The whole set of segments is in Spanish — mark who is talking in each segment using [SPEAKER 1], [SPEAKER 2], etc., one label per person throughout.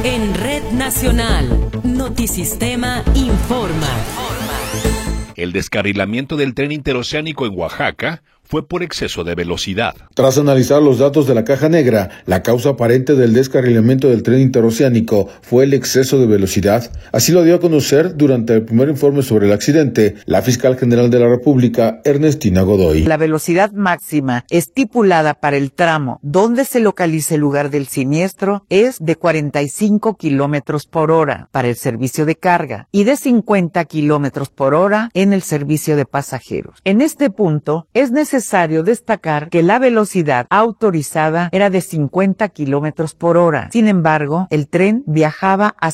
[SPEAKER 1] En Red Nacional, Notisistema informa.
[SPEAKER 2] El descarrilamiento del tren interoceánico en Oaxaca fue por exceso de velocidad.
[SPEAKER 3] Tras analizar los datos de la caja negra, la causa aparente del descarrilamiento del tren interoceánico fue el exceso de velocidad. Así lo dio a conocer durante el primer informe sobre el accidente la fiscal general de la República, Ernestina Godoy.
[SPEAKER 4] La velocidad máxima estipulada para el tramo donde se localiza el lugar del siniestro es de 45 kilómetros por hora para el servicio de carga y de 50 kilómetros por hora en el servicio de pasajeros. En este punto es necesario destacar que la velocidad autorizada era de 50 kilómetros por hora. Sin embargo, el tren viajaba a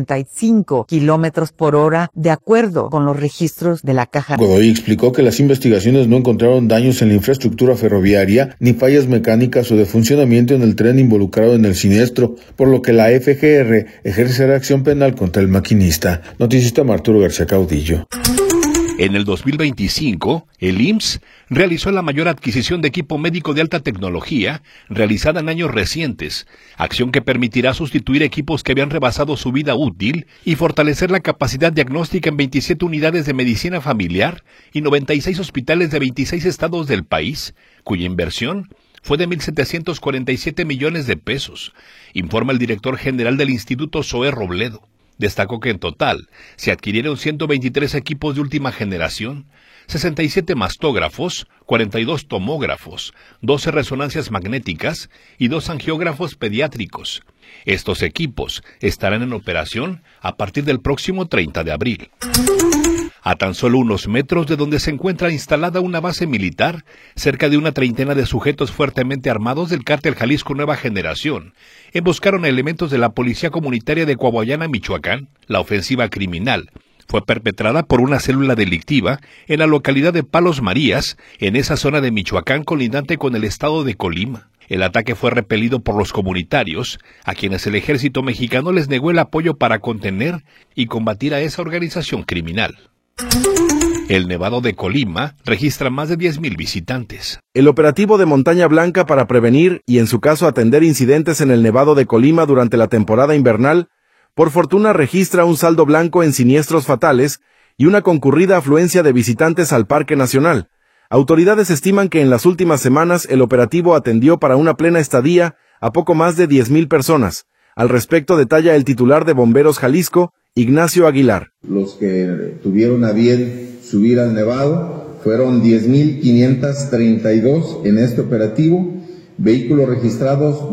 [SPEAKER 4] 65 kilómetros por hora de acuerdo con los registros de la caja.
[SPEAKER 3] Godoy explicó que las investigaciones no encontraron daños en la infraestructura ferroviaria ni fallas mecánicas o de funcionamiento en el tren involucrado en el siniestro, por lo que la FGR ejercerá acción penal contra el maquinista. Noticista Arturo García Caudillo.
[SPEAKER 2] En el 2025, el IMSS realizó la mayor adquisición de equipo médico de alta tecnología realizada en años recientes, acción que permitirá sustituir equipos que habían rebasado su vida útil y fortalecer la capacidad diagnóstica en 27 unidades de medicina familiar y 96 hospitales de 26 estados del país, cuya inversión fue de 1.747 millones de pesos, informa el director general del Instituto Zoé Robledo. Destacó que en total se adquirieron 123 equipos de última generación, 67 mastógrafos, 42 tomógrafos, 12 resonancias magnéticas y 2 angiógrafos pediátricos. Estos equipos estarán en operación a partir del próximo 30 de abril. A tan solo unos metros de donde se encuentra instalada una base militar, cerca de una treintena de sujetos fuertemente armados del cártel Jalisco Nueva Generación emboscaron a elementos de la Policía Comunitaria de Coahuayana, Michoacán. La ofensiva criminal fue perpetrada por una célula delictiva en la localidad de Palos Marías, en esa zona de Michoacán colindante con el estado de Colima. El ataque fue repelido por los comunitarios, a quienes el ejército mexicano les negó el apoyo para contener y combatir a esa organización criminal. El Nevado de Colima registra más de 10,000 visitantes.
[SPEAKER 5] El operativo de Montaña Blanca para prevenir y en su caso atender incidentes en el Nevado de Colima durante la temporada invernal, por fortuna registra un saldo blanco en siniestros fatales y una concurrida afluencia de visitantes al Parque Nacional. Autoridades estiman que en las últimas semanas el operativo atendió para una plena estadía a poco más de 10,000 personas. Al respecto detalla el titular de Bomberos Jalisco, Ignacio Aguilar.
[SPEAKER 6] Los que tuvieron a bien subir al Nevado fueron 10,532 en este operativo, vehículos registrados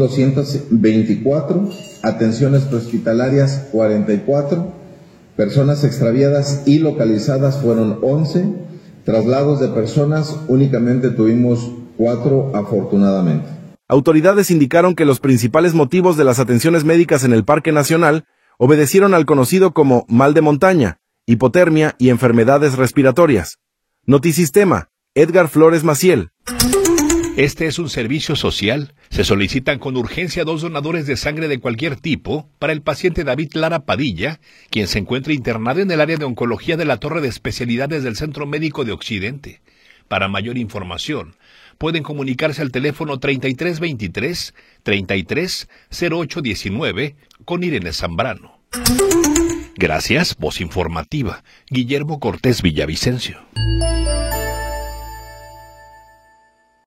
[SPEAKER 6] 2,224, atenciones prehospitalarias 44, personas extraviadas y localizadas fueron 11, traslados de personas únicamente tuvimos 4 afortunadamente.
[SPEAKER 5] Autoridades indicaron que los principales motivos de las atenciones médicas en el Parque Nacional obedecieron al conocido como mal de montaña, hipotermia y enfermedades respiratorias. Notisistema, Edgar Flores Maciel.
[SPEAKER 2] Este es un servicio social. Se solicitan con urgencia 2 donadores de sangre de cualquier tipo para el paciente David Lara Padilla, quien se encuentra internado en el área de oncología de la Torre de Especialidades del Centro Médico de Occidente. Para mayor información, pueden comunicarse al teléfono 3323-330819 con Irene Zambrano. Gracias, voz informativa, Guillermo Cortés Villavicencio.